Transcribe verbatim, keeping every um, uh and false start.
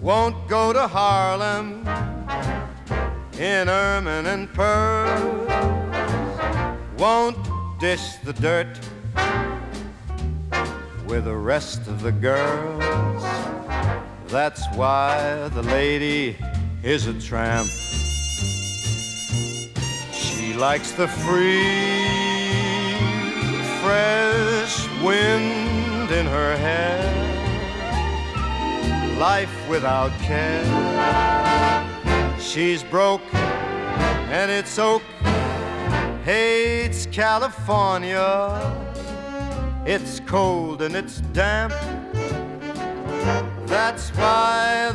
won't go to Harlem in ermine and pearls, won't dish the dirt with the rest of the girls. That's why the lady is a tramp. She likes the free, fresh wind in her hair, life without care. She's broke and it's oak, hates California. It's cold and it's damp. That's why